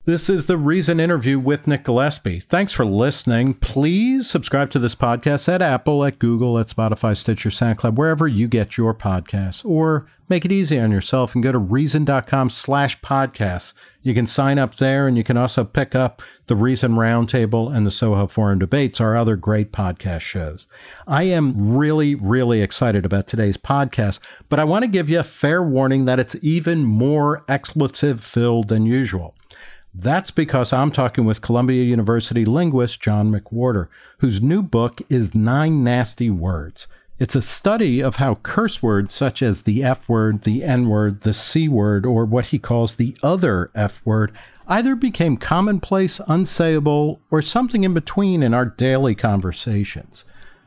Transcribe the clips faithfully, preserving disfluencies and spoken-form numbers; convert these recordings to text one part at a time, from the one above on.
This is the Reason interview with Nick Gillespie. Thanks for listening. Please subscribe to this podcast at Apple, at Google, at Spotify, Stitcher, SoundCloud, wherever you get your podcasts. Or make it easy on yourself and go to reason.com slash podcasts. You can sign up there, and you can also pick up the Reason Roundtable and the Soho Forum Debates, our other great podcast shows. I am really, really excited about today's podcast, but I want to give you a fair warning that it's even more expletive-filled than usual. That's because I'm talking with Columbia University linguist John McWhorter, whose new book is Nine Nasty Words. It's a study of how curse words such as the F word, the N word, the C word, or what he calls the other F word, either became commonplace, unsayable, or something in between in our daily conversations.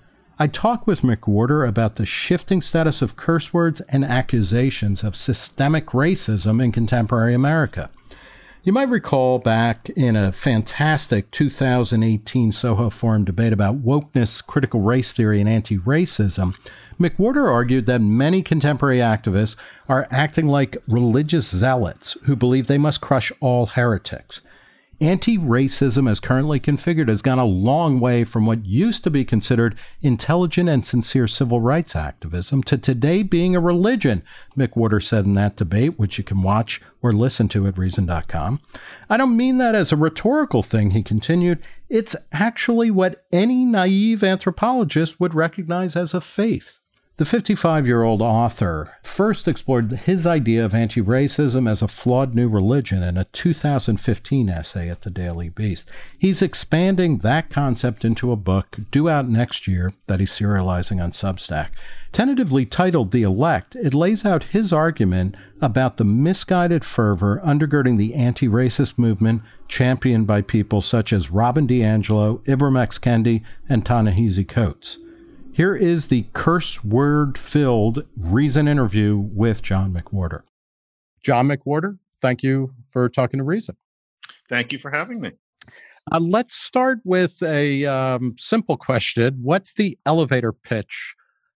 I talk with McWhorter about the shifting status of curse words and accusations of systemic racism in contemporary America. You might recall back in a fantastic two thousand eighteen Soho Forum debate about wokeness, critical race theory, and anti-racism, McWhorter argued that many contemporary activists are acting like religious zealots who believe they must crush all heretics. Anti-racism as currently configured has gone a long way from what used to be considered intelligent and sincere civil rights activism to today being a religion, McWhorter said in that debate, which you can watch or listen to at reason dot com. I don't mean that as a rhetorical thing, he continued. It's actually what any naive anthropologist would recognize as a faith. The fifty-five-year-old author first explored his idea of anti-racism as a flawed new religion in a two thousand fifteen essay at the Daily Beast. He's expanding that concept into a book due out next year that he's serializing on Substack. Tentatively titled The Elect, it lays out his argument about the misguided fervor undergirding the anti-racist movement championed by people such as Robin DiAngelo, Ibram X. Kendi, and Ta-Nehisi Coates. Here is the curse word-filled Reason interview with John McWhorter. John McWhorter, thank you for talking to Reason. Thank you for having me. Uh, let's start with a um, simple question. What's the elevator pitch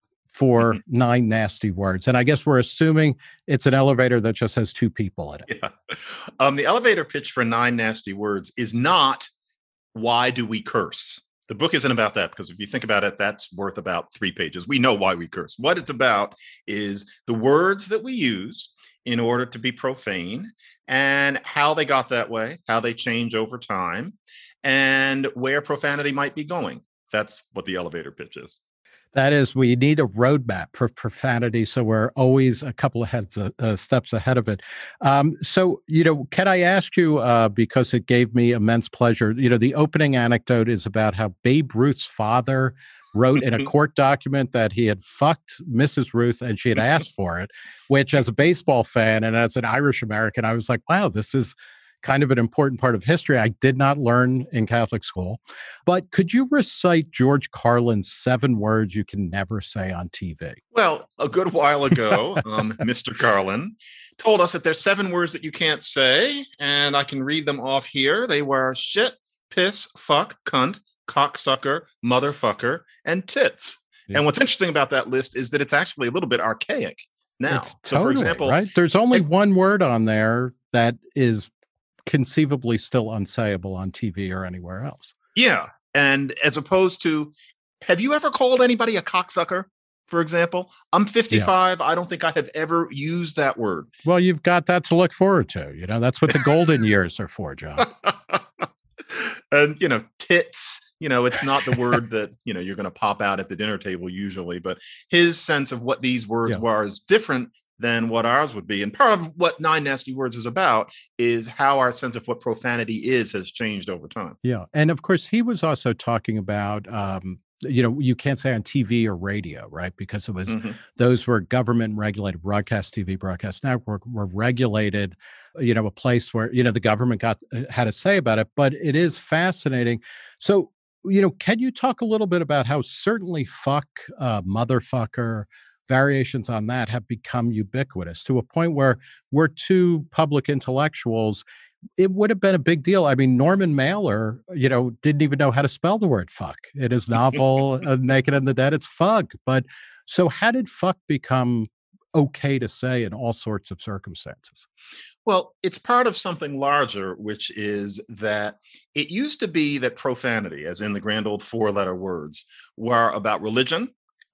for mm-hmm. Nine Nasty Words? And I guess we're assuming it's an elevator that just has two people in it. Yeah. Um, the elevator pitch for Nine Nasty Words is not, why do we curse? The book isn't about that, because if you think about it, that's worth about three pages. We know why we curse. What it's about is the words that we use in order to be profane and how they got that way, how they change over time, and where profanity might be going. That's what the elevator pitch is. That is, we need a roadmap for profanity, so we're always a couple of heads, uh, steps ahead of it. Um, so, you know, can I ask you, uh, because it gave me immense pleasure, you know, the opening anecdote is about how Babe Ruth's father wrote in a court document that he had fucked Missus Ruth and she had asked for it, which as a baseball fan and as an Irish American, I was like, wow, this is kind of an important part of history I did not learn in Catholic school. But could you recite George Carlin's seven words you can never say on T V? Well, a good while ago, um, Mister Carlin told us that there's seven words that you can't say, and I can read them off here. They were shit, piss, fuck, cunt, cocksucker, motherfucker, and tits. Yeah. And what's interesting about that list is that it's actually a little bit archaic now. It's so, totally, for example, right? There's only it, one word on there that is conceivably still unsayable on T V or anywhere else. Yeah. And as opposed to, have you ever called anybody a cocksucker, for example? I'm fifty-five. Yeah. I don't think I have ever used that word. Well, you've got that to look forward to. You know, that's what the golden years are for, John. And, you know, tits, you know, it's not the word that, you know, you're going to pop out at the dinner table usually, but his sense of what these words yeah. were is different than what ours would be. And part of what Nine Nasty Words is about is how our sense of what profanity is has changed over time. Yeah. And of course, he was also talking about, um, you know, you can't say on T V or radio, right? Because it was, mm-hmm. those were government regulated. Broadcast T V, broadcast network were regulated, you know, a place where, you know, the government got, had a say about it. But it is fascinating. So, you know, can you talk a little bit about how certainly fuck, uh, motherfucker, variations on that have become ubiquitous to a point where we're two public intellectuals. It would have been a big deal. I mean, Norman Mailer, you know, didn't even know how to spell the word fuck. In his novel, uh, Naked and the Dead, it's fug. But so how did fuck become okay to say in all sorts of circumstances? Well, it's part of something larger, which is that it used to be that profanity, as in the grand old four letter words, were about religion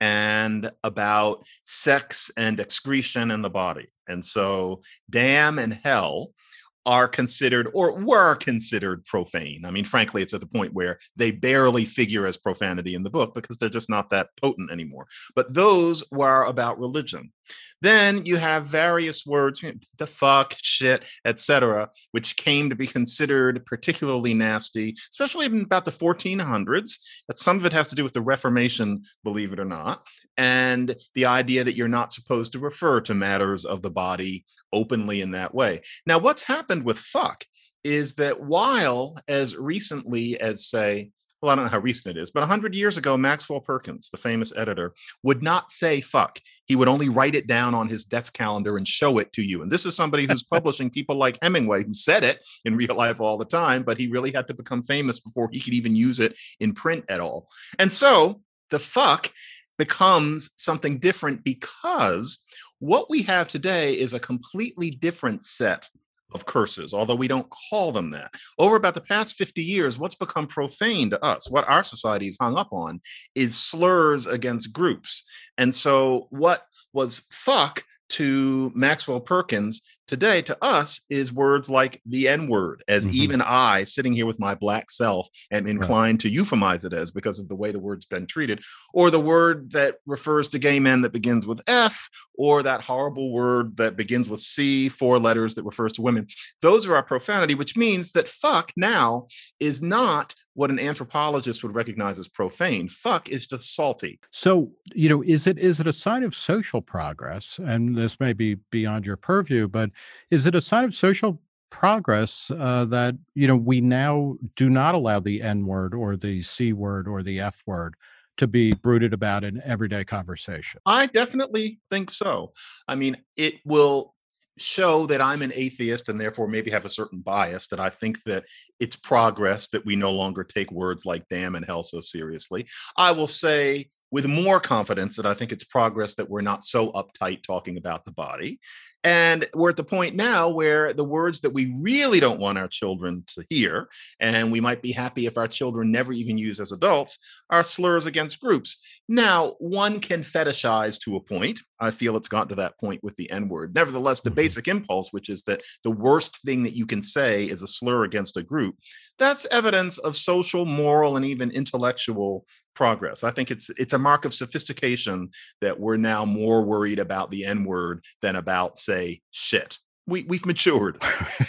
and about sex and excretion in the body. And so, damn and hell are considered or were considered profane. I mean, frankly, it's at the point where they barely figure as profanity in the book because they're just not that potent anymore. But those were about religion. Then you have various words, the fuck, shit, et cetera, which came to be considered particularly nasty, especially in about the fourteen hundreds. But some of it has to do with the Reformation, believe it or not, and the idea that you're not supposed to refer to matters of the body openly in that way. Now, what's happened with fuck is that while as recently as, say, well, I don't know how recent it is, but one hundred years ago, Maxwell Perkins, the famous editor, would not say fuck. He would only write it down on his desk calendar and show it to you. And this is somebody who's publishing people like Hemingway, who said it in real life all the time, but he really had to become famous before he could even use it in print at all. And so the fuck becomes something different because what we have today is a completely different set of curses, although we don't call them that. Over about the past fifty years, what's become profane to us, what our society is hung up on, is slurs against groups. And so what was fuck to Maxwell Perkins today to us is words like the N-word, as mm-hmm. even I, sitting here with my black self, am inclined right. to euphemize it as because of the way the word's been treated, or the word that refers to gay men that begins with F, or that horrible word that begins with C, four letters that refers to women. Those are our profanity, which means that fuck now is not what an anthropologist would recognize as profane. Fuck is just salty. So, you know, is it is it a sign of social progress? And this may be beyond your purview, but is it a sign of social progress uh, that, you know, we now do not allow the N word or the C word or the F word to be brooded about in everyday conversation? I definitely think so. I mean, it will show that I'm an atheist and therefore maybe have a certain bias that I think that it's progress that we no longer take words like damn and hell so seriously. I will say with more confidence that I think it's progress that we're not so uptight talking about the body. And we're at the point now where the words that we really don't want our children to hear, and we might be happy if our children never even use as adults, are slurs against groups. Now, one can fetishize to a point. I feel it's gotten to that point with the N-word. Nevertheless, the basic impulse, which is that the worst thing that you can say is a slur against a group, that's evidence of social, moral, and even intellectual progress. I think it's it's a mark of sophistication that we're now more worried about the N-word than about, say, shit. We we've matured.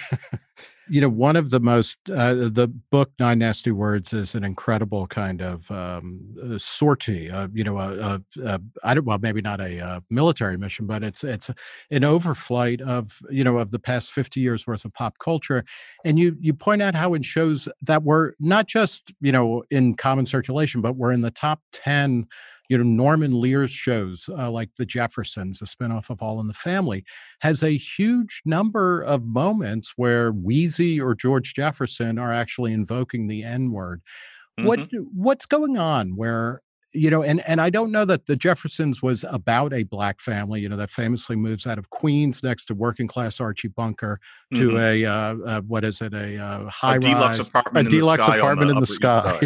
You know, one of the most uh, the book Nine Nasty Words is an incredible kind of um, uh, sortie. Uh, you know, a, a, a, I don't well maybe not a, uh military mission, but it's it's an overflight of you know of the past fifty years worth of pop culture. And you you point out how it shows that we're not just you know in common circulation, but we're in the top ten. You know, Norman Lear's shows uh, like The Jeffersons, a spinoff of All in the Family, has a huge number of moments where Wheezy or George Jefferson are actually invoking the N-word. Mm-hmm. What what's going on where, you know, and, and I don't know that The Jeffersons was about a black family, you know, that famously moves out of Queens next to working class Archie Bunker to mm-hmm. a, uh, uh, what is it, a uh, high a deluxe rise, apartment a in deluxe the sky apartment in the, in the sky.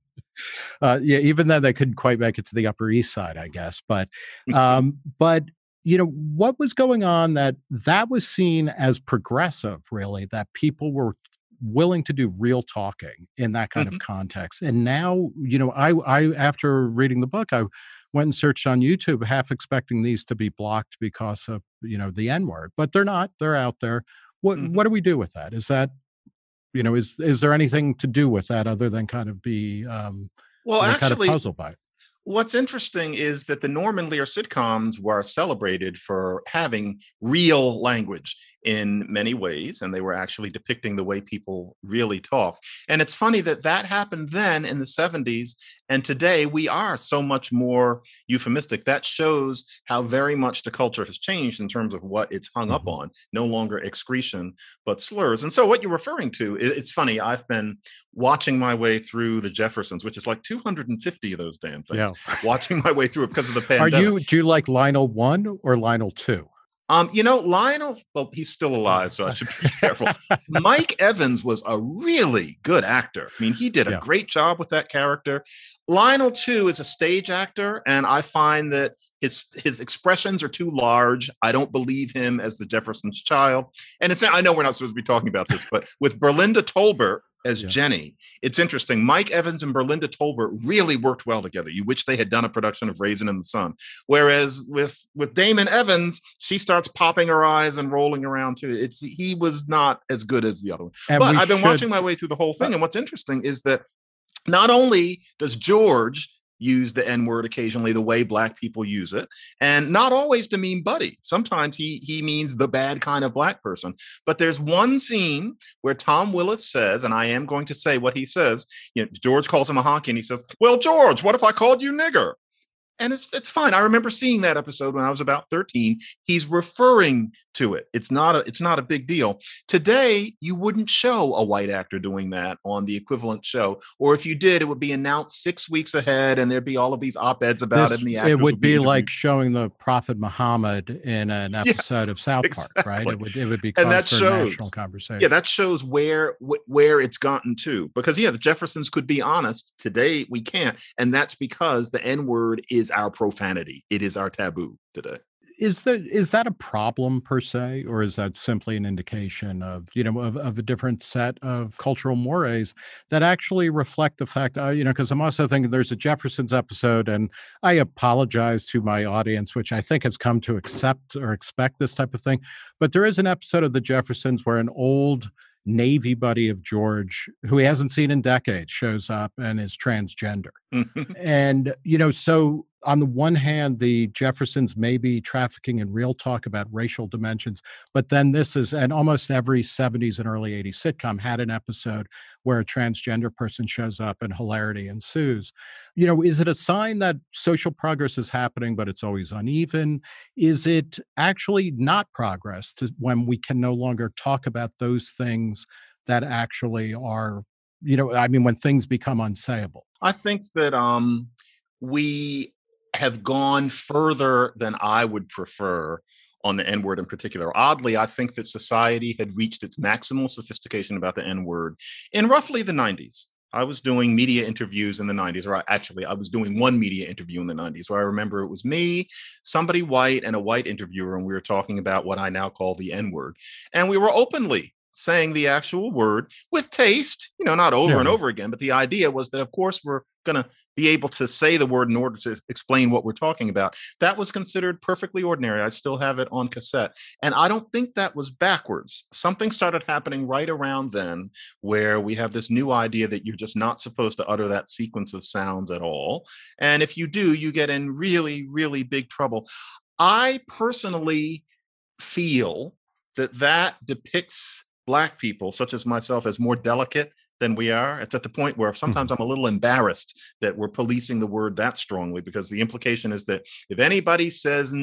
Uh, yeah, even then they couldn't quite make it to the Upper East Side, I guess. But, um, but you know, what was going on that that was seen as progressive, really, that people were willing to do real talking in that kind mm-hmm. of context. And now, you know, I, I after reading the book, I went and searched on YouTube, half expecting these to be blocked because of you know the N-word, but they're not. They're out there. What mm-hmm. what do we do with that? Is that You know, is is there anything to do with that other than kind of be um, well, actually, kind of puzzled by it? What's interesting is that the Norman Lear sitcoms were celebrated for having real language in many ways, and they were actually depicting the way people really talk. And it's funny that that happened then in the seventies, and today we are so much more euphemistic. That shows how very much the culture has changed in terms of what it's hung up on. No longer excretion, but slurs. And so what you're referring to, it's funny, I've been watching my way through The Jeffersons, which is like two hundred fifty of those damn things. Yeah. know. watching my way through it because of the Are pandemic. you, do you like Lionel one or Lionel two? Um, you know, Lionel, well, he's still alive, so I should be careful. Mike Evans was a really good actor. I mean, he did a Yeah. great job with that character. Lionel, too, is a stage actor, and I find that his his expressions are too large. I don't believe him as the Jefferson's child. And it's I know we're not supposed to be talking about this, but with Berlinda Tolbert as Yeah. Jenny, it's interesting. Mike Evans and Berlinda Tolbert really worked well together. You wish they had done a production of Raisin in the Sun. Whereas with with Damon Evans, she starts popping her eyes and rolling around too. It's he was not as good as the other one. And but we I've been should- watching my way through the whole thing, and what's interesting is that not only does George use the N-word occasionally the way Black people use it, and not always to mean buddy. Sometimes he he means the bad kind of Black person. But there's one scene where Tom Willis says, and I am going to say what he says, you know, George calls him a honky, and he says, "Well, George, what if I called you nigger?" And it's it's fine. I remember seeing that episode when I was about thirteen. He's referring to it. It's not a it's not a big deal. Today, you wouldn't show a white actor doing that on the equivalent show, or if you did, it would be announced six weeks ahead, and there'd be all of these op-eds about This- it. And the actors it would be interviewed. like showing the Prophet Muhammad in an episode Yes, of South Park, right? exactly. It would it would be And cause that for shows- national conversation. Yeah, that shows where wh- where it's gotten to. Because yeah, the Jeffersons could be honest. Today we can't, and that's because the N-word is our profanity. It is our taboo today. Is that is that a problem per se, or is that simply an indication of you know of, of a different set of cultural mores that actually reflect the fact uh, you know because I'm also thinking there's a Jeffersons episode, and I apologize to my audience, which I think has come to accept or expect this type of thing, but there is an episode of the Jeffersons where an old Navy buddy of George, who he hasn't seen in decades, shows up and is transgender. And, you know, so on the one hand, the Jeffersons may be trafficking in real talk about racial dimensions, but then this is, and almost every seventies and early eighties sitcom had an episode where a transgender person shows up and hilarity ensues. You know, is it a sign that social progress is happening, but it's always uneven? Is it actually not progress to, when we can no longer talk about those things that actually are, you know, I mean, when things become unsayable? I think that um, we have gone further than I would prefer on the N-word in particular. Oddly, I think that society had reached its maximal sophistication about the N-word in roughly the nineties. I was doing media interviews in the nineties, or I, actually, I was doing one media interview in the nineties where I remember it was me, somebody white, and a white interviewer, and we were talking about what I now call the N-word. And we were openly saying the actual word with taste, you know, not over Yeah. and over again, but the idea was that, of course, we're going to be able to say the word in order to explain what we're talking about. That was considered perfectly ordinary. I still have it on cassette. And I don't think that was backwards. Something started happening right around then where we have this new idea that you're just not supposed to utter that sequence of sounds at all. And if you do, you get in really, really big trouble. I personally feel that that depicts Black people, such as myself, as more delicate than we are. It's at the point where sometimes I'm a little embarrassed that we're policing the word that strongly, because the implication is that if anybody says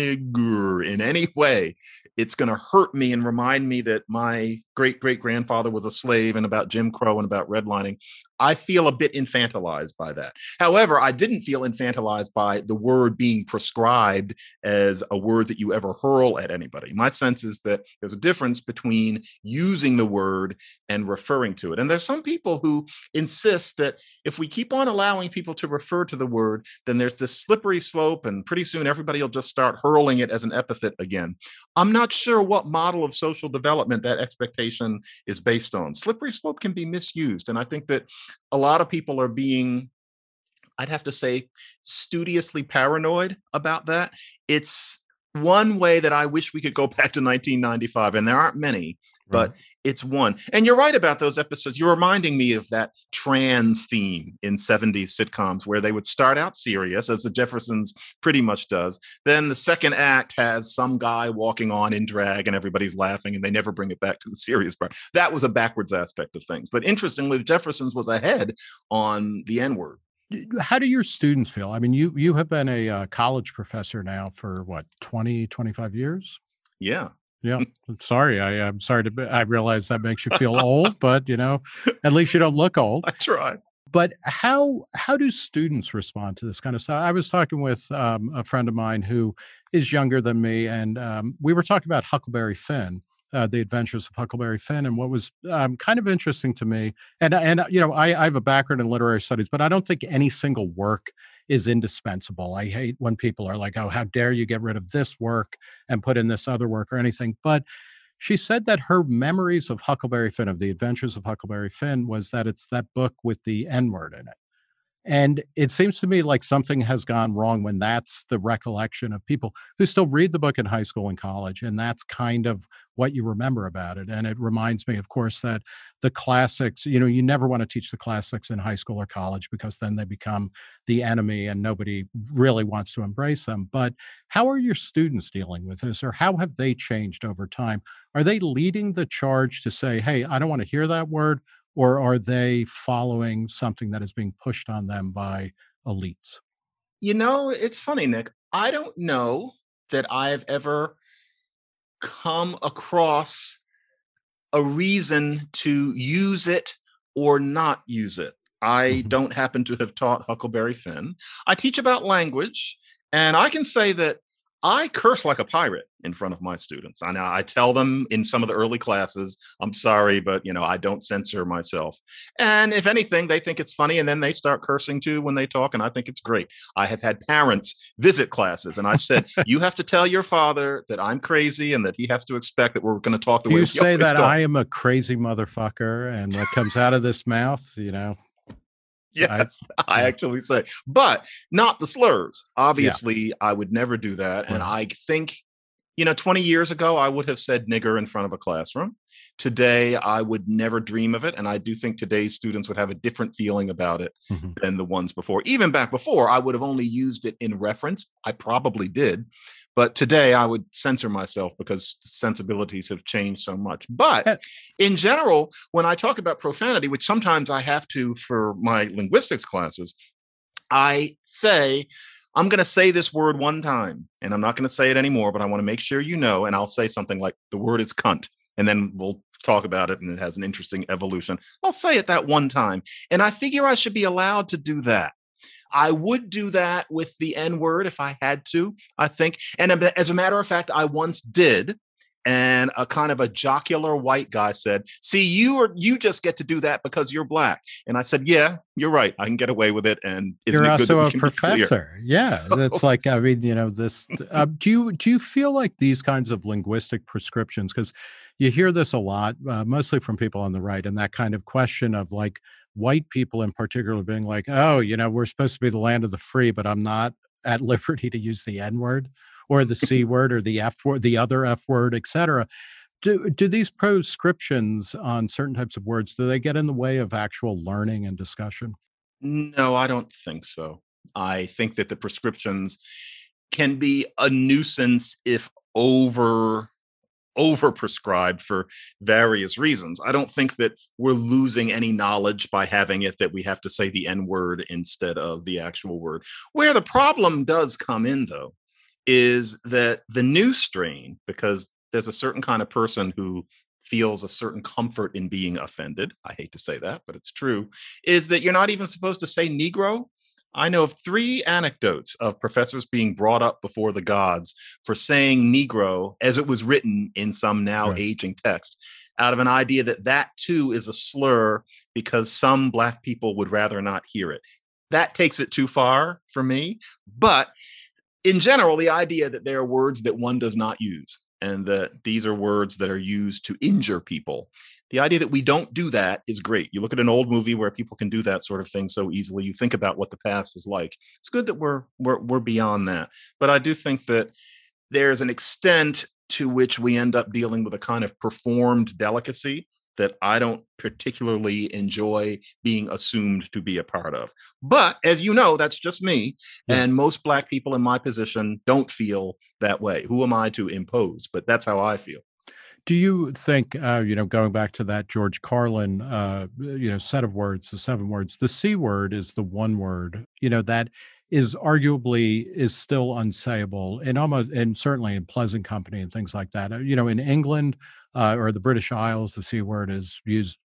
nigger in any way, it's going to hurt me and remind me that my great great grandfather was a slave, and about Jim Crow and about redlining. I feel a bit infantilized by that. However, I didn't feel infantilized by the word being prescribed as a word that you ever hurl at anybody. My sense is that there's a difference between using the word and referring to it. And there's some people who insist that if we keep on allowing people to refer to the word, then there's this slippery slope, and pretty soon everybody will just start hurling it as an epithet again. I'm not sure what model of social development that expectation is based on. Slippery slope can be misused. And I think that a lot of people are being, I'd have to say, studiously paranoid about that. It's one way that I wish we could go back to nineteen ninety-five, and there aren't many, but Right. it's one. And you're right about those episodes. You're reminding me of that trans theme in seventies sitcoms where they would start out serious, as the Jeffersons pretty much does. Then the second act has some guy walking on in drag and everybody's laughing, and they never bring it back to the serious part. That was a backwards aspect of things. But interestingly, the Jeffersons was ahead on the N-word. D- How do your students feel? I mean, you you have been a uh, college professor now for what, twenty, twenty-five years? Yeah. Yeah. I'm sorry. I, I'm sorry to, be- I realize that makes you feel old, but you know, at least you don't look old. I tried. But how how do students respond to this kind of stuff? I was talking with um, a friend of mine who is younger than me, and um, we were talking about Huckleberry Finn, uh, the Adventures of Huckleberry Finn, and what was um, kind of interesting to me. And and you know, I, I have a background in literary studies, but I don't think any single work is indispensable. I hate when people are like, "Oh, how dare you get rid of this work and put in this other work or anything." But she said that her memories of Huckleberry Finn, of the Adventures of Huckleberry Finn, was that it's that book with the N word in it. And it seems to me like something has gone wrong when that's the recollection of people who still read the book in high school and college. And that's kind of what you remember about it. And it reminds me, of course, that the classics, you know, you never want to teach the classics in high school or college because then they become the enemy and nobody really wants to embrace them. But how are your students dealing with this, or how have they changed over time? Are they leading the charge to say, hey, I don't want to hear that word? Or are they following something that is being pushed on them by elites? You know, it's funny, Nick. I don't know that I've ever come across a reason to use it or not use it. I Mhm. don't happen to have taught Huckleberry Finn. I teach about language, and I can say that I curse like a pirate in front of my students. I know I tell them in some of the early classes, I'm sorry, but you know, I don't censor myself. And if anything, they think it's funny and then they start cursing too when they talk, and I think it's great. I have had parents visit classes and I've said, you have to tell your father that I'm crazy and that he has to expect that we're going to talk the Do way you we say always that talk. I am a crazy motherfucker and what comes out of this mouth, you know, I, Yes, I yeah, actually say, but not the slurs. yeah, Obviously, I would never do that. And right. I think, you know, twenty years ago, I would have said nigger in front of a classroom. Today, I would never dream of it. And I do think today's students would have a different feeling about it Mhm. than the ones before. Even back before, I would have only used it in reference. I probably did. But today, I would censor myself because sensibilities have changed so much. But Eh, in general, when I talk about profanity, which sometimes I have to for my linguistics classes, I say, I'm going to say this word one time and I'm not going to say it anymore, but I want to make sure you know. And I'll say something like the word is cunt. And then we'll talk about it and it has an interesting evolution. I'll say it that one time. And I figure I should be allowed to do that. I would do that with the N word if I had to, I think. And as a matter of fact, I once did. And a kind of a jocular white guy said, see, you are you just get to do that because you're black. And I said, yeah, you're right. I can get away with it. And isn't You're it good that also we a can be clear? professor. Yeah, So that's like, I mean, you know, this. Uh, do you do you feel like these kinds of linguistic prescriptions? Because you hear this a lot, uh, mostly from people on the right, and that kind of question of like white people in particular being like, oh, you know, we're supposed to be the land of the free, but I'm not at liberty to use the N word or the C word or the F word, the other F word, et cetera. Do do these proscriptions on certain types of words, do they get in the way of actual learning and discussion? no, I don't think so. I think that the prescriptions can be a nuisance if over overprescribed for various reasons. I don't think that we're losing any knowledge by having it that we have to say the N word instead of the actual word. Where the problem does come in, though, is that the new strain, because there's a certain kind of person who feels a certain comfort in being offended. I hate to say that, but it's true, is that you're not even supposed to say Negro. I know of three anecdotes of professors being brought up before the gods for saying Negro as it was written in some now Right. aging text, out of an idea that that too is a slur because some Black people would rather not hear it. That takes it too far for me. But in general, the idea that there are words that one does not use and that these are words that are used to injure people. The idea that we don't do that is great. You look at an old movie where people can do that sort of thing so easily. You think about what the past was like. It's good that we're we're we're beyond that. But I do think that there's an extent to which we end up dealing with a kind of performed delicacy that I don't particularly enjoy being assumed to be a part of. But as you know, that's just me. Yeah. And most Black people in my position don't feel that way. Who am I to impose? But that's how I feel. Do you think, uh, you know, going back to that George Carlin, uh, you know, set of words, the seven words, the C word is the one word, you know, that is arguably is still unsayable and almost, and certainly in pleasant company and things like that. Uh, You know, in England uh, or the British Isles, the C word is used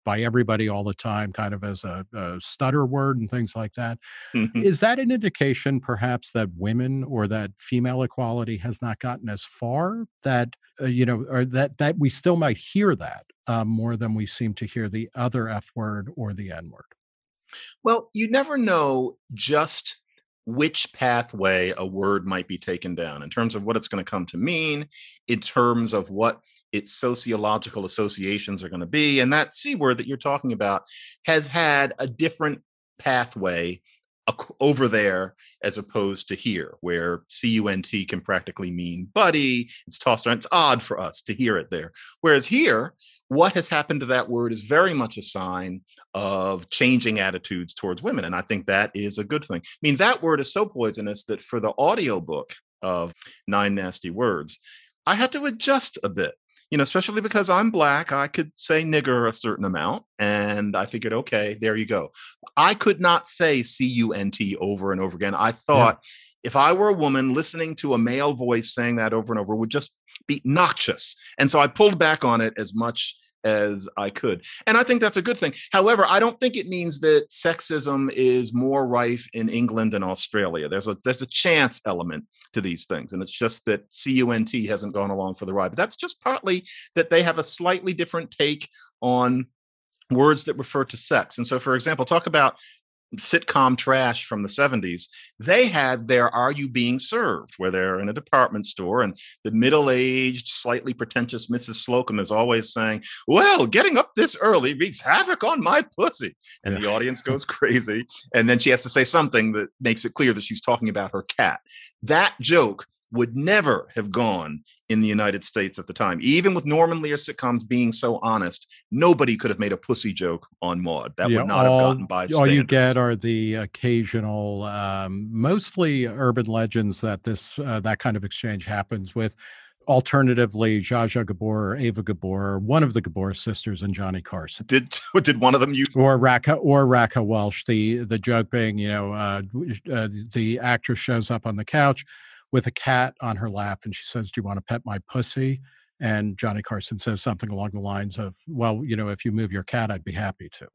by everybody all the time, kind of as a, a stutter word and things like that. Mhm. Is that an indication perhaps that women or that female equality has not gotten as far that, uh, you know, or that, that we still might hear that uh, more than we seem to hear the other F word or the N word? Well, you never know just which pathway a word might be taken down in terms of what it's going to come to mean, in terms of what its sociological associations are going to be. And that C word that you're talking about has had a different pathway ac- over there as opposed to here, where C U N T can practically mean buddy. It's tossed around. It's odd for us to hear it there. Whereas here, what has happened to that word is very much a sign of changing attitudes towards women. And I think that is a good thing. I mean, that word is so poisonous that for the audiobook of Nine Nasty Words, I had to adjust a bit, you know, especially because I'm Black. I could say nigger a certain amount. And I figured, okay, there you go. I could not say C U N T over and over again. I Yeah. thought if I were a woman, listening to a male voice saying that over and over would just be noxious. And so I pulled back on it as much as I could. And I think that's a good thing. However, I don't think it means that sexism is more rife in England and Australia. There's a there's a chance element to these things. And it's just that C U N T hasn't gone along for the ride. But that's just partly that they have a slightly different take on words that refer to sex. And so, for example, talk about sitcom trash from the seventies. They had their Are You Being Served, where they're in a department store and the middle-aged, slightly pretentious Missus Slocum is always saying, well, getting up this early wreaks havoc on my pussy. And Yeah. the audience goes crazy. And then she has to say something that makes it clear that she's talking about her cat. That joke would never have gone in the United States at the time. Even with Norman Lear sitcoms being so honest, nobody could have made a pussy joke on Maude. That Yeah, would not have all gotten by all you standards. get are the occasional, um, mostly urban legends that this uh, that kind of exchange happens with. Alternatively, Zsa Zsa Gabor or Ava Gabor, one of the Gabor sisters, and Johnny Carson, Did did one of them use or Raka or Raka Welsh. The the joke being, you know, uh, uh, the actress shows up on the couch with a cat on her lap, and she says, "Do you want to pet my pussy?" And Johnny Carson says something along the lines of, "Well, you know, if you move your cat, I'd be happy to."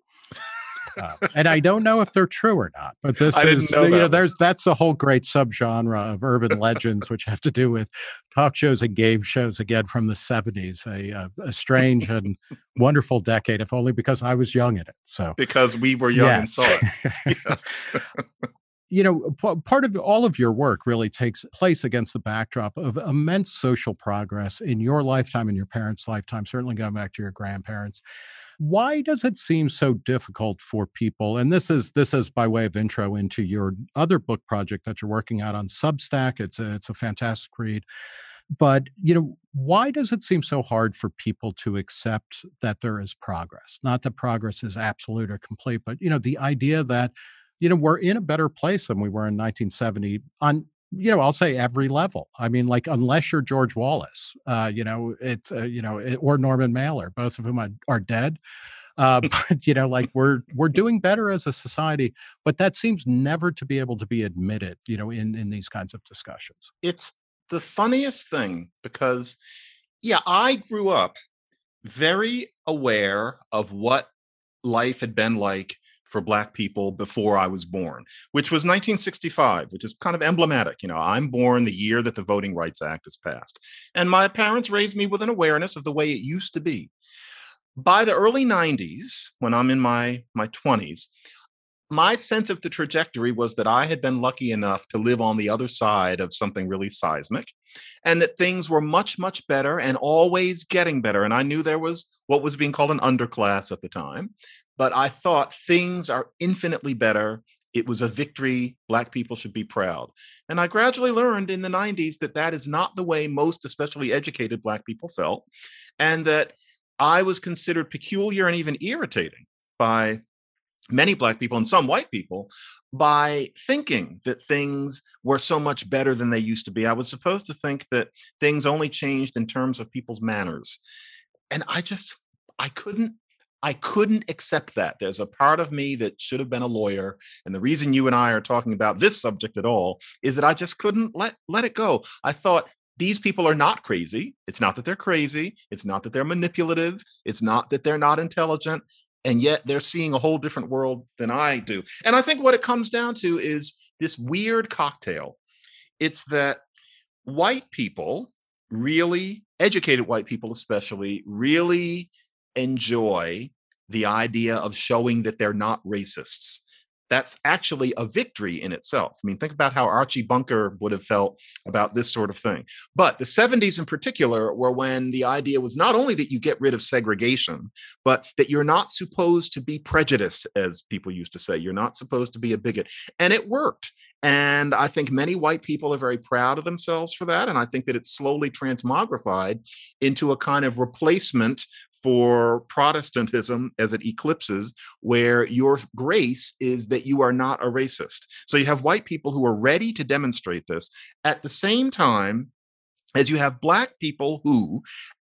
Uh, and I don't know if they're true or not, but this I didn't is, know you know, that one. there's that's a whole great subgenre of urban legends, which have to do with talk shows and game shows again from the seventies, a, a, a strange and wonderful decade, if only because I was young in it. So, Because we were young and yes. saw it. Yeah. You know, p- part of all of your work really takes place against the backdrop of immense social progress in your lifetime and your parents' lifetime, certainly going back to your grandparents. Why does it seem so difficult for people? And this is this is by way of intro into your other book project that you're working out on Substack. It's a, it's a fantastic read. But, you know, why does it seem so hard for people to accept that there is progress? Not that progress is absolute or complete, but, you know, the idea that, you know, we're in a better place than we were in nineteen seventy on, you know, I'll say every level. I mean, like, unless you're George Wallace, uh, you know, it's, uh, you know, it, or Norman Mailer, both of whom are, are dead. Uh, but, you know, like we're, we're doing better as a society, but that seems never to be able to be admitted, you know, in, in these kinds of discussions. It's the funniest thing because, yeah, I grew up very aware of what life had been like for Black people before I was born, which was nineteen sixty-five, which is kind of emblematic. You know, I'm born the year that the Voting Rights Act is passed. And my parents raised me with an awareness of the way it used to be. By the early nineties, when I'm in my, my twenties, my sense of the trajectory was that I had been lucky enough to live on the other side of something really seismic and that things were much, much better and always getting better. And I knew there was what was being called an underclass at the time, but I thought things are infinitely better. It was a victory. Black people should be proud. And I gradually learned in the nineties that that is not the way most, especially educated Black people felt, and that I was considered peculiar and even irritating by many Black people and some white people by thinking that things were so much better than they used to be. I was supposed to think that things only changed in terms of people's manners. And I just, I couldn't, I couldn't accept that. There's a part of me that should have been a lawyer. And the reason you and I are talking about this subject at all is that I just couldn't let, let it go. I thought, these people are not crazy. It's not that they're crazy. It's not that they're manipulative. It's not that they're not intelligent. And yet they're seeing a whole different world than I do. And I think what it comes down to is this weird cocktail. It's that white people, really educated white people especially, really enjoy the idea of showing that they're not racists. That's actually a victory in itself. I mean, think about how Archie Bunker would have felt about this sort of thing. But the seventies in particular were when the idea was not only that you get rid of segregation, but that you're not supposed to be prejudiced, as people used to say. You're not supposed to be a bigot. And it worked. And I think many white people are very proud of themselves for that. And I think that it's slowly transmogrified into a kind of replacement for Protestantism as it eclipses, where your grace is that you are not a racist. So you have white people who are ready to demonstrate this at the same time as you have Black people who,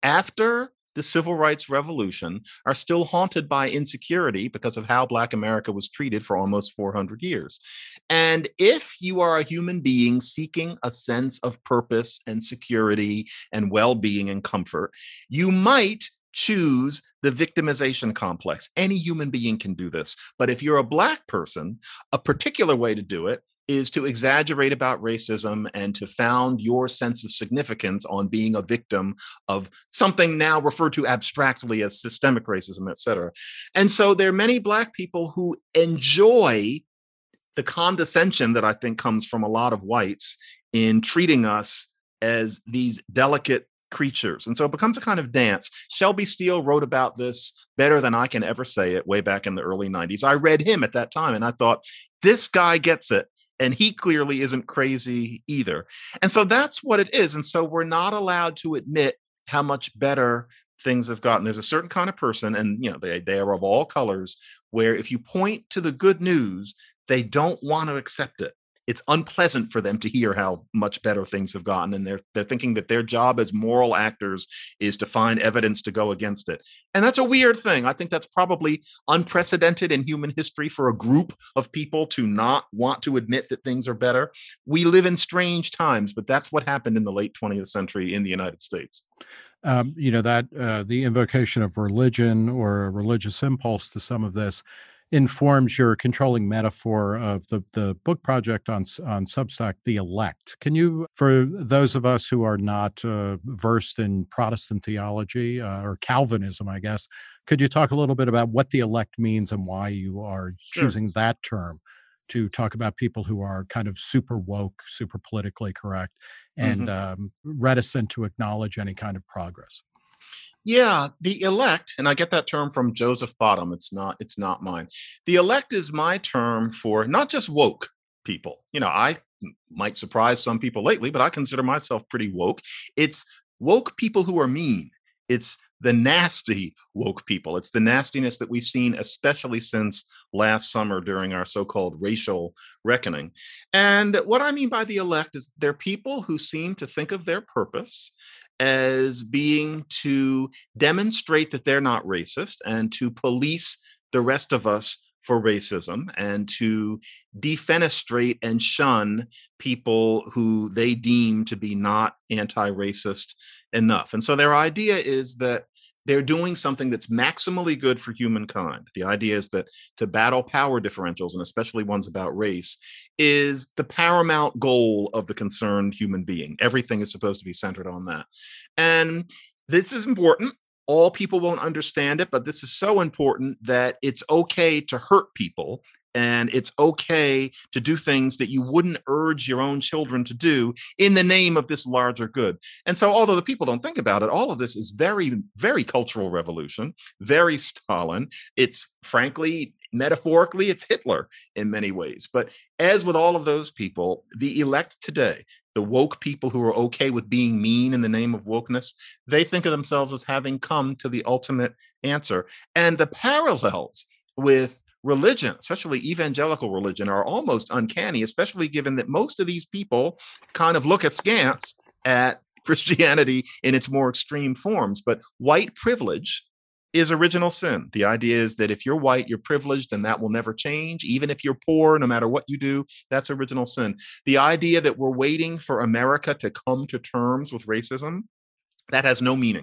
after the Civil Rights Revolution, are still haunted by insecurity because of how Black America was treated for almost four hundred years. And if you are a human being seeking a sense of purpose and security and well-being and comfort, you might choose the victimization complex. Any human being can do this. But if you're a Black person, a particular way to do it is to exaggerate about racism and to found your sense of significance on being a victim of something now referred to abstractly as systemic racism, et cetera. And so there are many Black people who enjoy the condescension that I think comes from a lot of whites in treating us as these delicate creatures. And so it becomes a kind of dance. Shelby Steele wrote about this better than I can ever say it way back in the early nineties. I read him at that time and I thought, this guy gets it. And he clearly isn't crazy either. And so that's what it is. And so we're not allowed to admit how much better things have gotten. There's a certain kind of person, and you know, they, they are of all colors, where if you point to the good news, they don't want to accept it. It's unpleasant for them to hear how much better things have gotten. And they're they're thinking that their job as moral actors is to find evidence to go against it. And that's a weird thing. I think that's probably unprecedented in human history for a group of people to not want to admit that things are better. We live in strange times, but that's what happened in the late twentieth century in the United States. Um, you know, that uh, the invocation of religion or a religious impulse to some of this informs your controlling metaphor of the the book project on on Substack, The Elect. Can you, for those of us who are not uh, versed in Protestant theology uh, or Calvinism, I guess, could you talk a little bit about what the elect means and why you are Sure. choosing that term to talk about people who are kind of super woke, super politically correct, and Mhm. um, reticent to acknowledge any kind of progress? Yeah, the elect, and I get that term from Joseph Bottom. It's not, it's not mine. The elect is my term for not just woke people. You know, I m- might surprise some people lately, but I consider myself pretty woke. It's woke people who are mean. It's the nasty woke people. It's the nastiness that we've seen, especially since last summer during our so-called racial reckoning. And what I mean by the elect is they're people who seem to think of their purpose as being to demonstrate that they're not racist and to police the rest of us for racism and to defenestrate and shun people who they deem to be not anti-racist enough. And so their idea is that they're doing something that's maximally good for humankind. The idea is that to battle power differentials, and especially ones about race, is the paramount goal of the concerned human being. Everything is supposed to be centered on that. And this is important. All people won't understand it, but this is so important that it's okay to hurt people. And it's okay to do things that you wouldn't urge your own children to do in the name of this larger good. And so, although the people don't think about it, all of this is very, very cultural revolution, very Stalin. It's frankly, metaphorically, it's Hitler in many ways. But as with all of those people, the elect today, the woke people who are okay with being mean in the name of wokeness, they think of themselves as having come to the ultimate answer. And the parallels with religion, especially evangelical religion, are almost uncanny, especially given that most of these people kind of look askance at Christianity in its more extreme forms. But white privilege is original sin. The idea is that if you're white, you're privileged, and that will never change. Even if you're poor, no matter what you do, that's original sin. The idea that we're waiting for America to come to terms with racism, that has no meaning.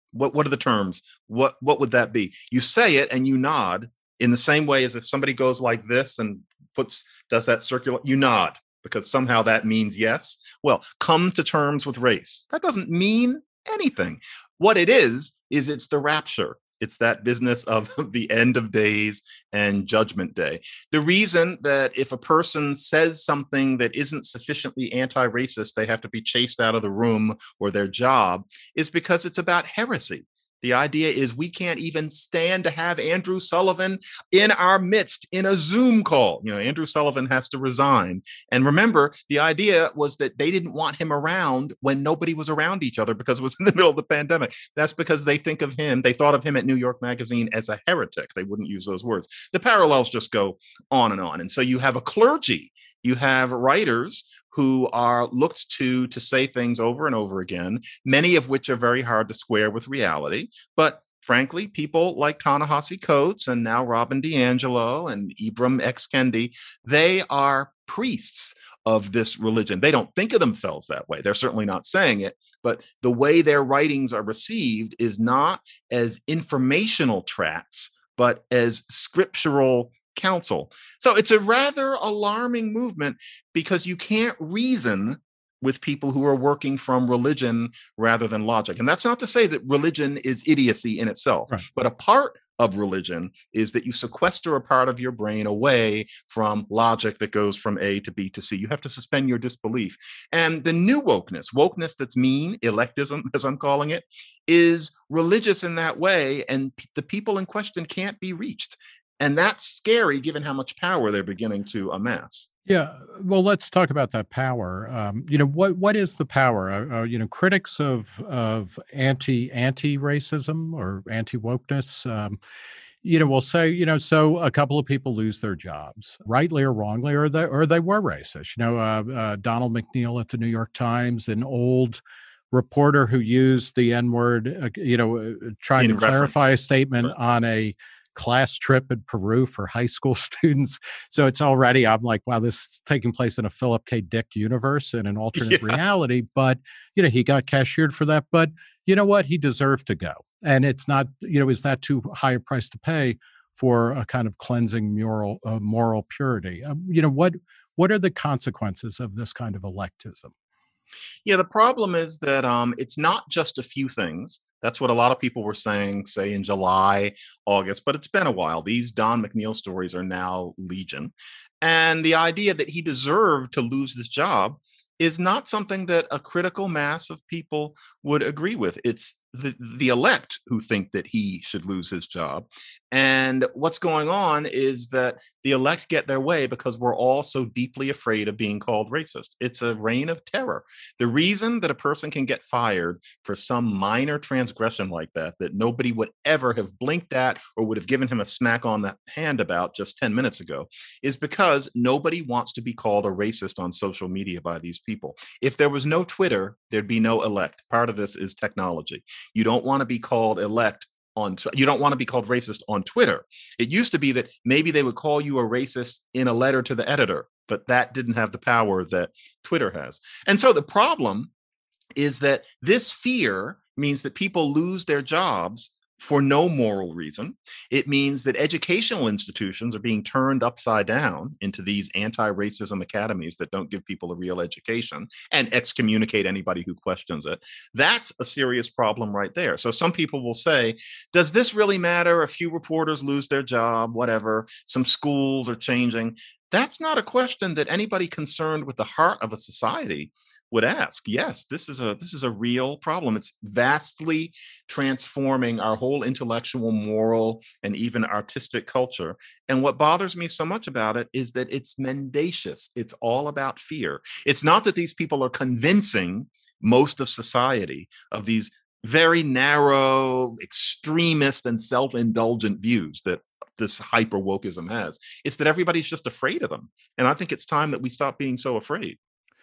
What what are the terms? What what would that be? You say it and you nod in the same way as if somebody goes like this and puts does that circular, you nod because somehow that means yes. Well, come to terms with race. That doesn't mean anything. What it is is it's the rapture. It's that business of the end of days and judgment day. The reason that if a person says something that isn't sufficiently anti-racist, they have to be chased out of the room or their job is because it's about heresy. The idea is we can't even stand to have Andrew Sullivan in our midst in a Zoom call. You know, Andrew Sullivan has to resign. And remember, the idea was that they didn't want him around when nobody was around each other because it was in the middle of the pandemic. That's because they think of him, they thought of him at New York Magazine as a heretic. They wouldn't use those words. The parallels just go on and on. And so you have a clergy, you have writers who are looked to to say things over and over again, many of which are very hard to square with reality. But frankly, people like Ta-Nehisi Coates and now Robin DiAngelo and Ibram X. Kendi, they are priests of this religion. They don't think of themselves that way. They're certainly not saying it, but the way their writings are received is not as informational tracts, but as scriptural counsel. So it's a rather alarming movement because you can't reason with people who are working from religion rather than logic. And that's not to say that religion is idiocy in itself, Right. but a part of religion is that you sequester a part of your brain away from logic that goes from A to B to C. You have to suspend your disbelief. And the new wokeness, wokeness that's mean, electism, as I'm calling it, is religious in that way. And p- the people in question can't be reached. And that's scary given how much power they're beginning to amass. Yeah, well, let's talk about that power. Um, you know, what what is the power? Uh, uh, you know, critics of of anti anti racism or anti wokeness, um, you know, will say, you know, so a couple of people lose their jobs, rightly or wrongly, or they or they were racist. You know, uh, uh, Donald McNeil at the New York Times, an old reporter who used the N word, uh, you know, uh, trying In to clarify a reference. statement Right. on a class trip in Peru for high school students. So it's already, I'm like, wow, this is taking place in a Philip K. Dick universe in an alternate Yeah. reality. But, you know, he got cashiered for that. But you know what? He deserved to go. And it's not, you know, is that too high a price to pay for a kind of cleansing moral, uh, moral purity? Um, you know, what, what are the consequences of this kind of electism? Yeah, the problem is that um, it's not just a few things. That's what a lot of people were saying, say in July, August, but it's been a while. These Don McNeil stories are now legion. And the idea that he deserved to lose this job is not something that a critical mass of people would agree with. It's the, the elect who think that he should lose his job. And what's going on is that the elect get their way because we're all so deeply afraid of being called racist. It's a reign of terror. The reason that a person can get fired for some minor transgression like that, that nobody would ever have blinked at or would have given him a smack on the hand about just ten minutes ago, is because nobody wants to be called a racist on social media by these people. If there was no Twitter, there'd be no elect. Part of this is technology. You don't want to be called elect on, you don't want to be called racist on Twitter. It used to be that maybe they would call you a racist in a letter to the editor, but that didn't have the power that Twitter has. And so the problem is that this fear means that people lose their jobs for no moral reason. It means that educational institutions are being turned upside down into these anti-racism academies that don't give people a real education and excommunicate anybody who questions it. That's a serious problem right there. So some people will say, does this really matter? A few reporters lose their job, whatever. Some schools are changing. That's not a question that anybody concerned with the heart of a society would ask. Yes, this is a this is a real problem. It's vastly transforming our whole intellectual, moral, and even artistic culture. And what bothers me so much about it is that it's mendacious. It's all about fear. It's not that these people are convincing most of society of these very narrow, extremist, and self-indulgent views that this hyper wokeism has. It's that everybody's just afraid of them. And I think it's time that we stop being so afraid.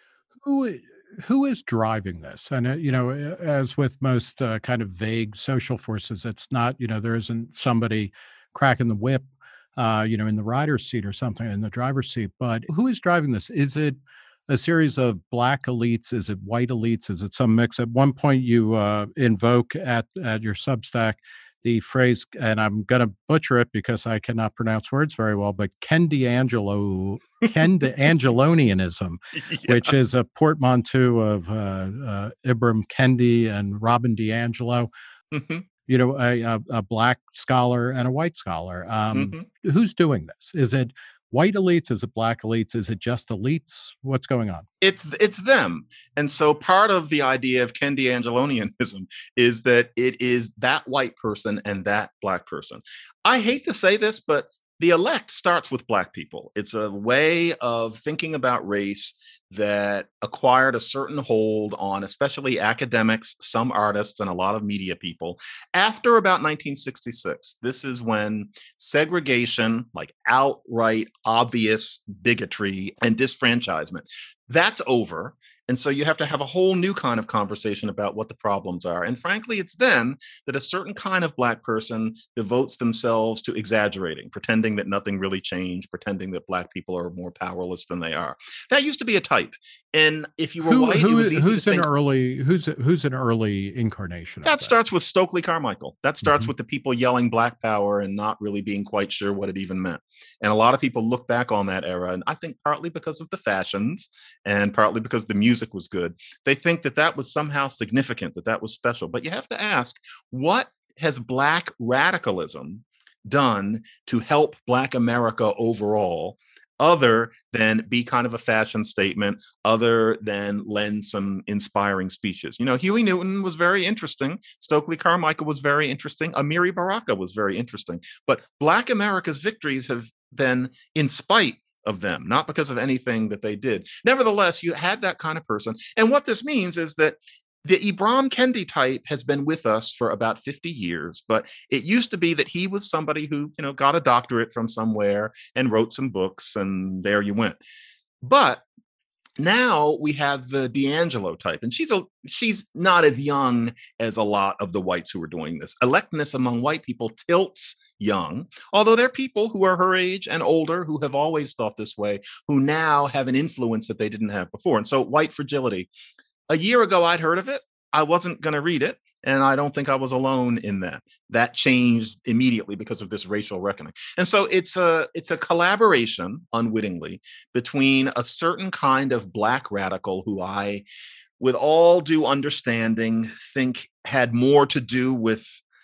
Who i- who is driving this? And uh, you know, uh, as with most uh, kind of vague social forces, it's not, you know, there isn't somebody cracking the whip, uh, you know, in the rider's seat or something in the driver's seat. But who is driving this? Is it a series of black elites? Is it white elites? Is it some mix? At one point, you uh, invoke at at your Substack the phrase, and I'm going to butcher it because I cannot pronounce words very well, but Ken D'Angelo, Ken D'Angelonianism, which Yeah. is a portmanteau of uh, uh, Ibram Kendi and Robin DiAngelo. Mhm, You know, a, a, a black scholar and a white scholar. Um, mhm. who's doing this? Is it white elites? Is it black elites? Is it just elites? What's going on? It's it's them. And so part of the idea of Ken D'Angelonianism is that it is that white person and that black person. I hate to say this, but the elect starts with black people. It's a way of thinking about race that acquired a certain hold on especially academics, some artists, and a lot of media people after about nineteen sixty-six. This is when segregation, like outright obvious bigotry and disfranchisement, that's over. And so you have to have a whole new kind of conversation about what the problems are. And frankly, it's then that a certain kind of black person devotes themselves to exaggerating, pretending that nothing really changed, pretending that black people are more powerless than they are. That used to be a type. And if you were Who white, it who was easy to who's an think early who's who's an early incarnation of that that? starts with Stokely Carmichael. That starts Mhm. with the people yelling black power and not really being quite sure what it even meant. And a lot of people look back on that era, and I think partly because of the fashions and partly because the music was good, they think that that was somehow significant, that that was special. But you have to ask, what has black radicalism done to help black America overall, other than be kind of a fashion statement, other than lend some inspiring speeches? You know, Huey Newton was very interesting. Stokely Carmichael was very interesting. Amiri Baraka was very interesting. But Black America's victories have been in spite of them, not because of anything that they did. Nevertheless, you had that kind of person. And what this means is that the Ibram Kendi type has been with us for about fifty years, but it used to be that he was somebody who, you know, got a doctorate from somewhere and wrote some books, and there you went. But now we have the D'Angelo type, and she's a she's not as young as a lot of the whites who are doing this. Electness among white people tilts young, although there are people who are her age and older who have always thought this way, who now have an influence that they didn't have before. And so white fragility, a year ago, I'd heard of it. I wasn't going to read it. And I don't think I was alone in that. That changed immediately because of this racial reckoning. And so it's a it's a collaboration, unwittingly, between a certain kind of black radical who I, with all due understanding, think had more to do with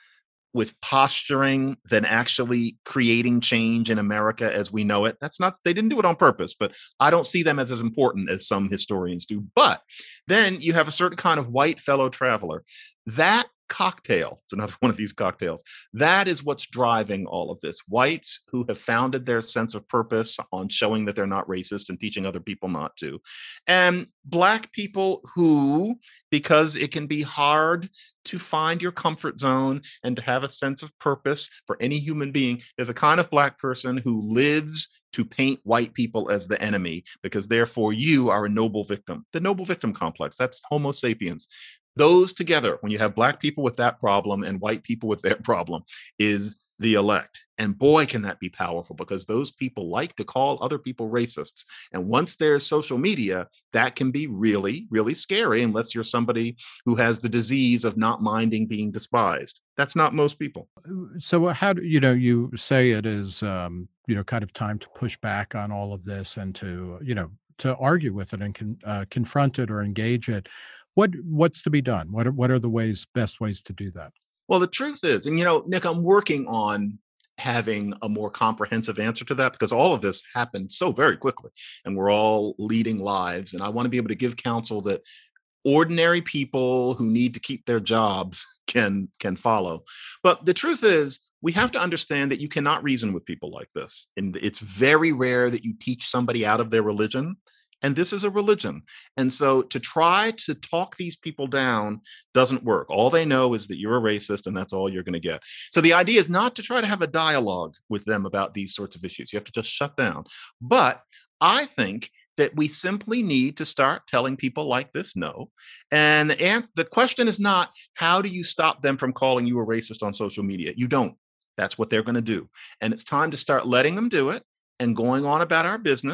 with posturing than actually creating change in America as we know it. That's not, they didn't do it on purpose, but I don't see them as as important as some historians do. But then you have a certain kind of white fellow traveler. That cocktail, it's another one of these cocktails, that is what's driving all of this. Whites who have founded their sense of purpose on showing that they're not racist and teaching other people not to. And black people who, because it can be hard to find your comfort zone and to have a sense of purpose for any human being, there's a kind of black person who lives to paint white people as the enemy because therefore you are a noble victim. The noble victim complex, that's Homo sapiens. Those together, when you have black people with that problem and white people with their problem, is the elect. And boy, can that be powerful, because those people like to call other people racists. And once there's social media, that can be really, really scary unless you're somebody who has the disease of not minding being despised. That's not most people. So how do you know, you say it is, um, you know, kind of time to push back on all of this and to, you know, to argue with it and con, uh, confront it or engage it. What what's to be done? What are, what are the ways, best ways to do that? Well, the truth is, and you know, Nick, I'm working on having a more comprehensive answer to that because all of this happened so very quickly and we're all leading lives. And I want to be able to give counsel that ordinary people who need to keep their jobs can can follow. But the truth is, we have to understand that you cannot reason with people like this. And it's very rare that you teach somebody out of their religion. And this is a religion. And so to try to talk these people down doesn't work. All they know is that you're a racist and that's all you're going to get. So the idea is not to try to have a dialogue with them about these sorts of issues. You have to just shut down. But I think that we simply need to start telling people like this no. And the, an- the question is not, how do you stop them from calling you a racist on social media? You don't. That's what they're going to do. And it's time to start letting them do it and going on about our business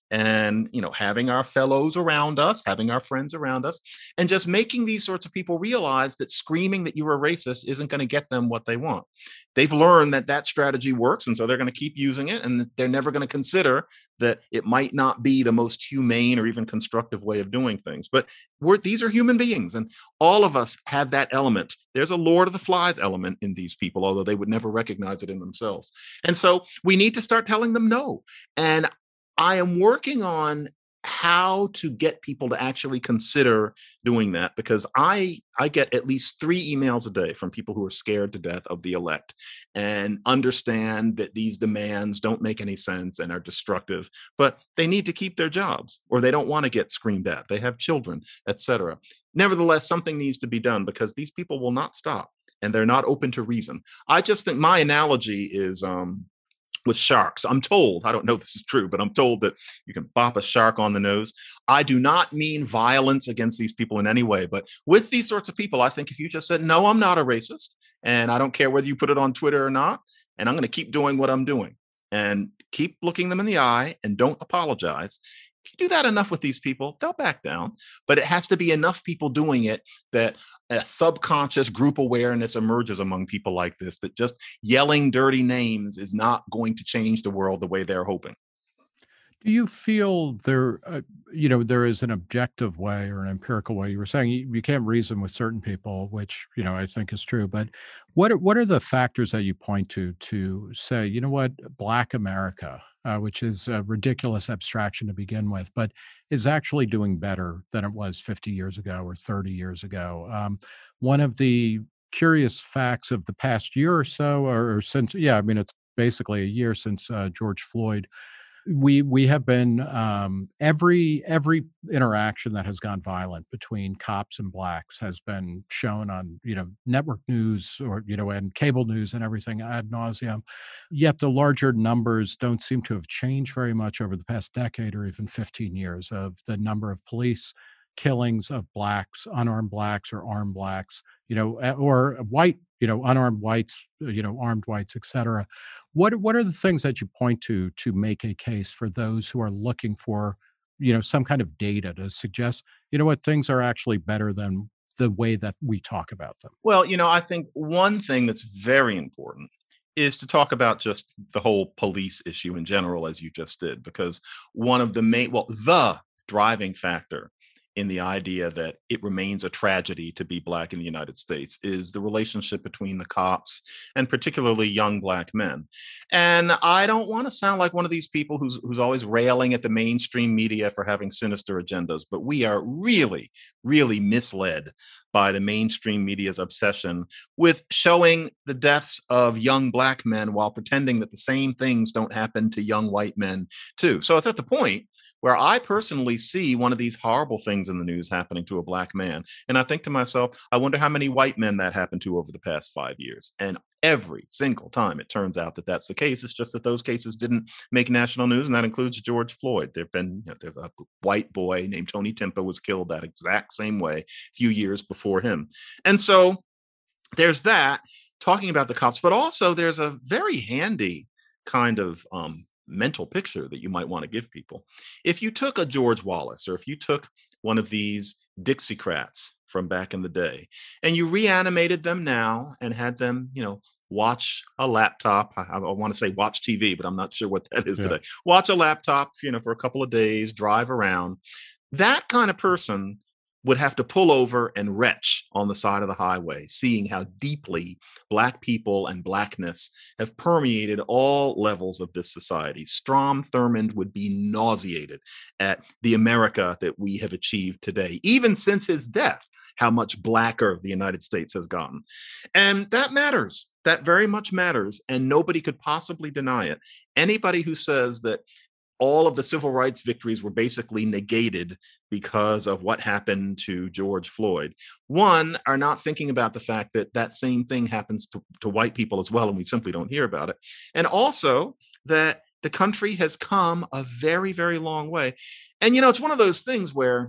and, you know, having our fellows around us, having our friends around us, and just making these sorts of people realize that screaming that you're a racist isn't going to get them what they want. They've learned that that strategy works, and so they're going to keep using it, and they're never going to consider that it might not be the most humane or even constructive way of doing things. But we're, these are human beings, and all of us have that element. There's a Lord of the Flies element in these people, although they would never recognize it in themselves. And so we need to start telling them no. And I am working on how to get people to actually consider doing that, because I I get at least three emails a day from people who are scared to death of the elect and understand that these demands don't make any sense and are destructive, but they need to keep their jobs, or they don't want to get screamed at. They have children, et cetera. Nevertheless, something needs to be done, because these people will not stop, and they're not open to reason. I just think my analogy is um, with sharks. I'm told, I don't know if this is true, but I'm told that you can bop a shark on the nose. I do not mean violence against these people in any way, but with these sorts of people, I think if you just said, no, I'm not a racist, and I don't care whether you put it on Twitter or not, and I'm going to keep doing what I'm doing, and keep looking them in the eye and don't apologize. If you do that enough with these people, they'll back down. But it has to be enough people doing it that a subconscious group awareness emerges among people like this, that just yelling dirty names is not going to change the world the way they're hoping. Do you feel there, uh, you know, there is an objective way or an empirical way? You were saying you, you can't reason with certain people, which you know I think is true. But what are, what are the factors that you point to to say, you know what, Black America, uh, which is a ridiculous abstraction to begin with, but is actually doing better than it was fifty years ago or thirty years ago? Um, one of the curious facts of the past year or so, or, or since, yeah, I mean, it's basically a year since uh, George Floyd, we we have been, um, every every interaction that has gone violent between cops and blacks has been shown on, you know, network news, or you know, and cable news and everything ad nauseum. Yet the larger numbers don't seem to have changed very much over the past decade or even fifteen years, of the number of police killings of blacks, unarmed blacks or armed blacks, you know, eh, or white, you know, unarmed whites, you know, armed whites, et cetera. What what are the things that you point to to make a case for those who are looking for, you know, some kind of data to suggest, you know what, things are actually better than the way that we talk about them? Well, you know, I think one thing that's very important is to talk about just the whole police issue in general, as you just did, because one of the main, well, the driving factor in the idea that it remains a tragedy to be Black in the United States is the relationship between the cops and particularly young Black men. And I don't want to sound like one of these people who's, who's always railing at the mainstream media for having sinister agendas, but we are really, really misled by the mainstream media's obsession with showing the deaths of young Black men while pretending that the same things don't happen to young white men too. So it's at the point where I personally see one of these horrible things in the news happening to a Black man, and I think to myself, I wonder how many white men that happened to over the past five years. And every single time it turns out that that's the case. It's just that those cases didn't make national news, and that includes George Floyd. There've been, you know, there's a white boy named Tony Timpa was killed that exact same way a few years before him. And so there's that, talking about the cops, but also there's a very handy kind of um, mental picture that you might want to give people. If you took a George Wallace, or if you took one of these Dixiecrats from back in the day, and you reanimated them now and had them, you know, watch a laptop. I, I want to say watch T V, but I'm not sure what that is Yeah. today. Watch a laptop, you know, for a couple of days, drive around. That kind of person would have to pull over and retch on the side of the highway, seeing how deeply Black people and Blackness have permeated all levels of this society. Strom Thurmond would be nauseated at the America that we have achieved today, even since his death, how much blacker the United States has gotten. And that matters. That very much matters. And nobody could possibly deny it. Anybody who says that all of the civil rights victories were basically negated because of what happened to George Floyd, one, are not thinking about the fact that that same thing happens to, to white people as well, and we simply don't hear about it. And also that the country has come a very, very long way. And, you know, it's one of those things where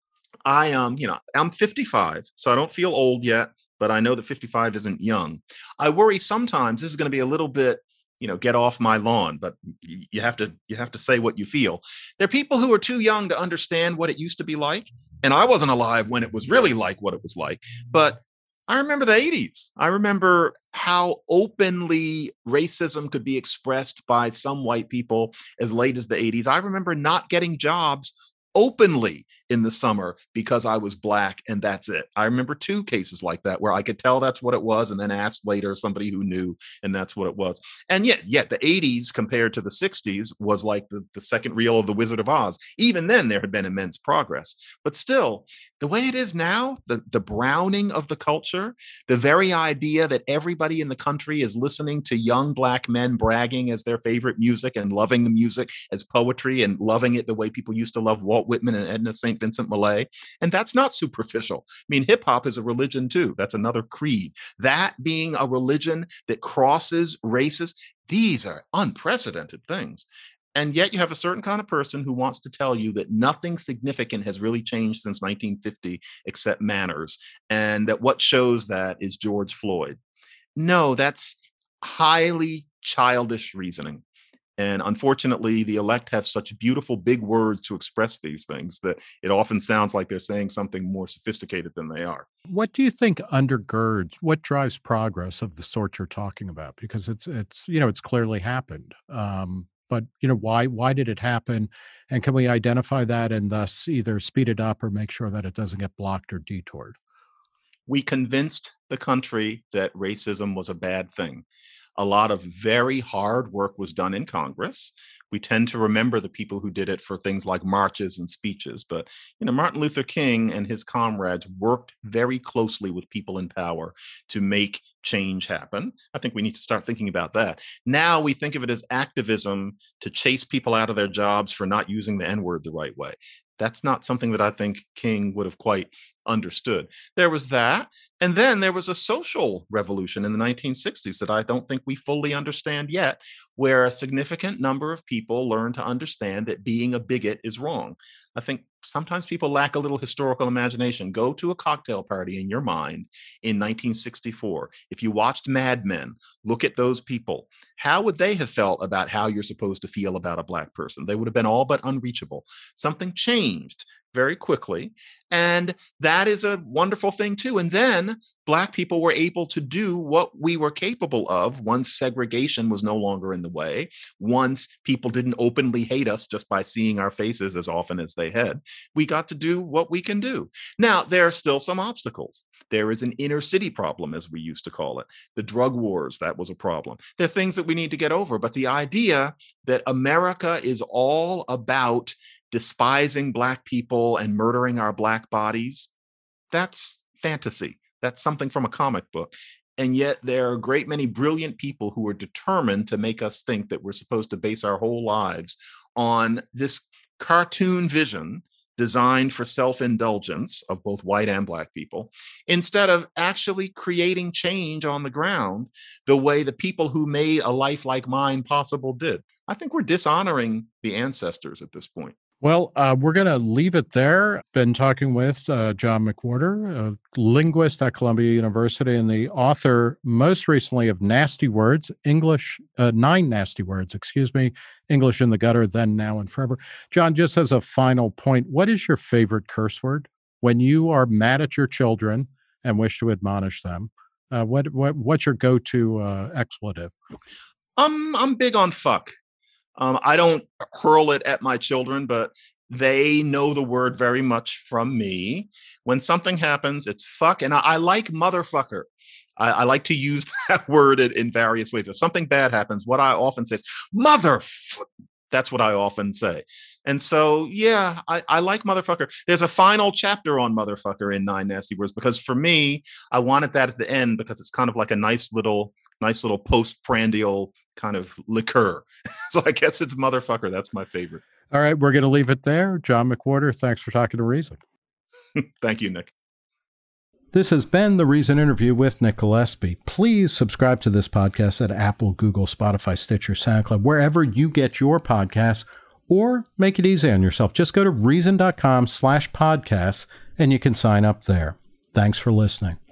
I, um, you know, I'm fifty-five, so I don't feel old yet, but I know that fifty-five isn't young. I worry sometimes this is going to be a little bit you know, get off my lawn, but you have to, you have to say what you feel. There are people who are too young to understand what it used to be like. And I wasn't alive when it was really like what it was like, but I remember the eighties. I remember how openly racism could be expressed by some white people as late as the eighties. I remember not getting jobs openly in the summer because I was Black, and that's it. I remember two cases like that where I could tell that's what it was and then asked later somebody who knew, and that's what it was. And yet, yet the eighties compared to the sixties was like the, the second reel of The Wizard of Oz. Even then, there had been immense progress. But still, the way it is now, the, the browning of the culture, the very idea that everybody in the country is listening to young Black men bragging as their favorite music and loving the music as poetry and loving it the way people used to love Walt Whitman and Edna Saint Vincent Millay. And that's not superficial. I mean, hip hop is a religion too. That's another creed. That being a religion that crosses races, these are unprecedented things. And yet you have a certain kind of person who wants to tell you that nothing significant has really changed since nineteen fifty except manners, and that what shows that is George Floyd. No, that's highly childish reasoning. And unfortunately, the elect have such beautiful big words to express these things that it often sounds like they're saying something more sophisticated than they are. What do you think undergirds, what drives progress of the sort you're talking about? Because it's, it's you know, it's clearly happened. Um, but, you know, why why did it happen? And can we identify that and thus either speed it up or make sure that it doesn't get blocked or detoured? We convinced the country that racism was a bad thing. A lot of very hard work was done in Congress. We tend to remember the people who did it for things like marches and speeches, but you know, Martin Luther King and his comrades worked very closely with people in power to make change happen. I think we need to start thinking about that. Now we think of it as activism to chase people out of their jobs for not using the N-word the right way. That's not something that I think King would have quite understood. There was that. And then there was a social revolution in the nineteen sixties that I don't think we fully understand yet, where a significant number of people learned to understand that being a bigot is wrong. I think sometimes people lack a little historical imagination. Go to a cocktail party in your mind in nineteen sixty-four. If you watched Mad Men, look at those people. How would they have felt about how you're supposed to feel about a Black person? They would have been all but unreachable. Something changed very quickly. And that is a wonderful thing too. And then Black people were able to do what we were capable of once segregation was no longer in the way, once people didn't openly hate us just by seeing our faces as often as they had. We got to do what we can do. Now, there are still some obstacles. There is an inner city problem, as we used to call it. The drug wars, that was a problem. There are things that we need to get over. But the idea that America is all about despising Black people and murdering our Black bodies, that's fantasy. That's something from a comic book. And yet there are a great many brilliant people who are determined to make us think that we're supposed to base our whole lives on this cartoon vision designed for self-indulgence of both white and Black people, instead of actually creating change on the ground the way the people who made a life like mine possible did. I think we're dishonoring the ancestors at this point. Well, uh, we're going to leave it there. Been talking with uh, John McWhorter, a linguist at Columbia University and the author most recently of Nasty Words, English, uh, Nine Nasty Words, excuse me, English in the Gutter, Then, Now, and Forever. John, just as a final point, what is your favorite curse word? When you are mad at your children and wish to admonish them, uh, what, what what's your go-to uh, expletive? Um, I'm big on fuck. Um, I don't hurl it at my children, but they know the word very much from me. When something happens, it's fuck. And I, I like motherfucker. I, I like to use that word in, in various ways. If something bad happens, what I often say is mother. That's what I often say. And so, yeah, I, I like motherfucker. There's a final chapter on motherfucker in Nine Nasty Words, because for me, I wanted that at the end because it's kind of like a nice little, nice little postprandial kind of liqueur. So I guess it's motherfucker. That's my favorite. All right, we're going to leave it there. John McWhorter, thanks for talking to Reason. Thank you, Nick. This has been the Reason Interview with Nick Gillespie. Please subscribe to this podcast at Apple, Google, Spotify, Stitcher, SoundCloud, wherever you get your podcasts, or make it easy on yourself. Just go to reason.com slash podcasts and you can sign up there. Thanks for listening.